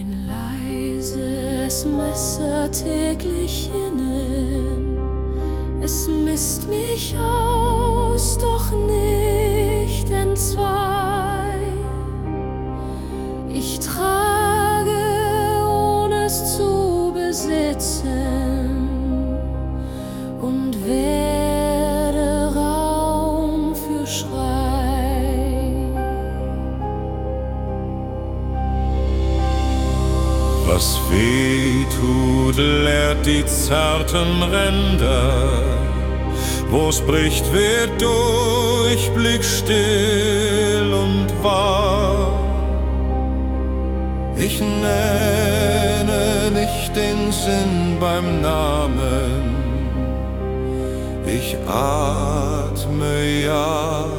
Ein leises Messer täglich innen, es misst mich aus, doch nicht entzwei. Ich trage, ohne es zu besitzen, und werde Raum für Schrei. Was weh tut, lehrt die zarten Ränder. Wo's bricht, wird durch, Blick still und wahr. Ich nenne nicht den Sinn beim Namen. Ich atme ja